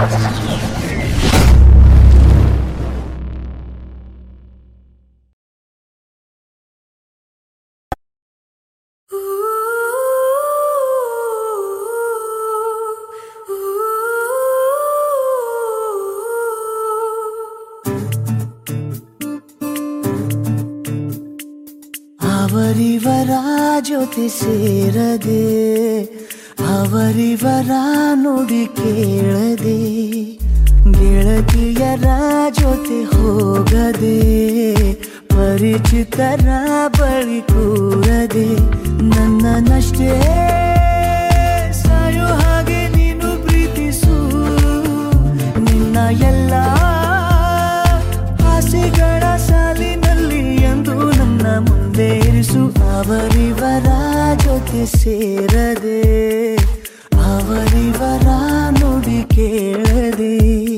ಅವರಿವರ ಜೊತೆ ಸೇರದೆ ಅವರಿವರ ನುಡಿ ಕೇಳದೆ ಗೆಳತಿಯರ ಜೊತೆ ಹೋಗದೆ ಪರಿಚಿತರ ಬಳಿ ಕೂರದೆ ನನ್ನನ್ನಷ್ಟೇ ಸಾಯೋ ಹಾಗೆ ನೀನು ಪ್ರೀತಿಸು ನಿನ್ನ ಎಲ್ಲ ಆಸೆಗಳ ಸಾಲಿನಲ್ಲಿ ಎಂದು ನನ್ನ ಮುಂದೆ ಇರಿಸು ಅವರಿವರ ಜೊತೆ ಸೇರದೆ ಅವರಿವರ ನುಡಿ ಕೇಳದೆ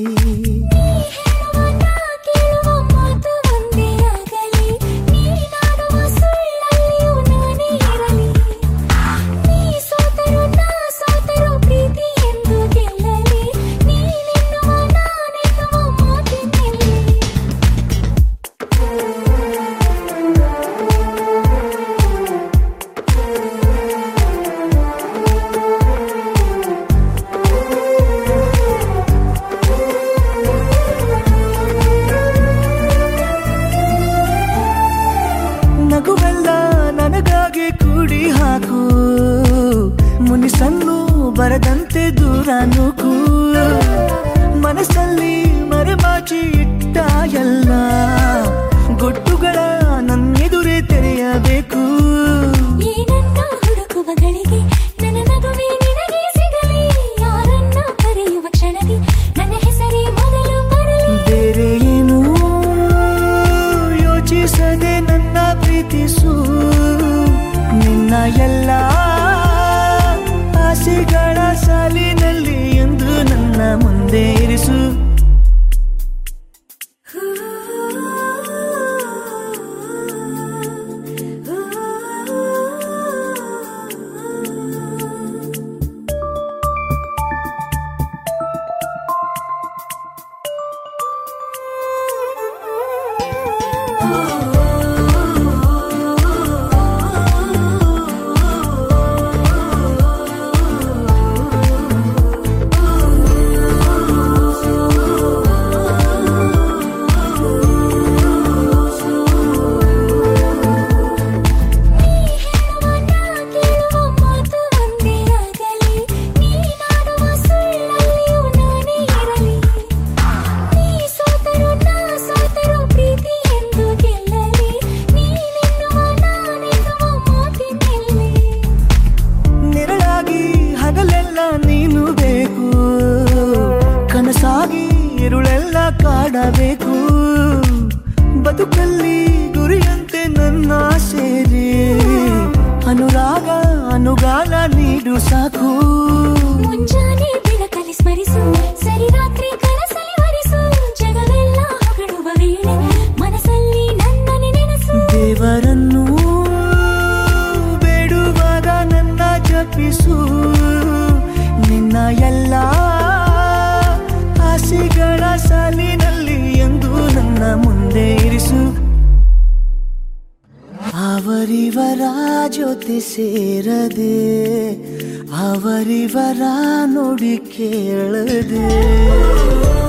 ಮುನಿಸನ್ನು ಬರದಂತೆ ದೂರ ನೂಕು ಮನಸ್ಸಲ್ಲಿ ಮರೆಮಾಚಿ ಇಟ್ಟ ಎಲ್ಲ ಗೊಟ್ಟುಗಳ ನನ್ನೆದುರೇ ತೆರೆಯಬೇಕು ಏನನ್ನ ಹುಡುಕುವಗಳಿಗೆ ನನ್ನ ನಗುವೆ ನಿನಗೆ ಸಿಗಲಿ ಯಾರನ್ನ ಕರೆಯುವ ಕ್ಷಣದಿ ನನ್ನ ಹೆಸರೇ ಮೊದಲು ಬರಲಿ ಬೇರೆ ಏನು ಯೋಚಿಸದೆ ನನ್ನ ಪ್ರೀತಿಸು ನಿನ್ನ ಎಲ್ಲ ಆಸೆಗಳ ಸಾಲಿನಲ್ಲಿ ಎಂದು ನನ್ನ ಮುಂದೆ ಇರಿಸು ಇರುಳೆಲ್ಲ ಕಾಡಬೇಕು ಬದುಕಲ್ಲಿ ಗುರಿಯಂತೆ ನನ್ನ ಸೇರಿ ಅನುರಾಗ ಅನುಗಾಲ ನೀಡು ಸಾಕು ಮುಂಜಾನೆ ಬೆಳಕಲ್ಲಿ ಸ್ಮರಿಸು ಸರಿ ರಾತ್ರಿ ಕನಸಲ್ಲಿ ಹರಿಸು ಜಗವೆಲ್ಲ ಹೊಗಳುವ ವೇಳೆ ಮನಸ್ಸಲ್ಲಿ ನನ್ನನೆ ನೆನಸು ದೇವರನ್ನು ಬೇಡುವಾಗ ನನ್ನ ಜಪಿಸು ನಿನ್ನ ಎಲ್ಲ ಆಸೆಗಳ ಸಾಲಿನಲ್ಲಿ ಎಂದು ನನ್ನ ಮುಂದೆ ಇರಿಸು ಅವರಿವರ ಜೊತೆ ಸೇರದೆ ಅವರಿವರ ನುಡಿ ಕೇಳದೆ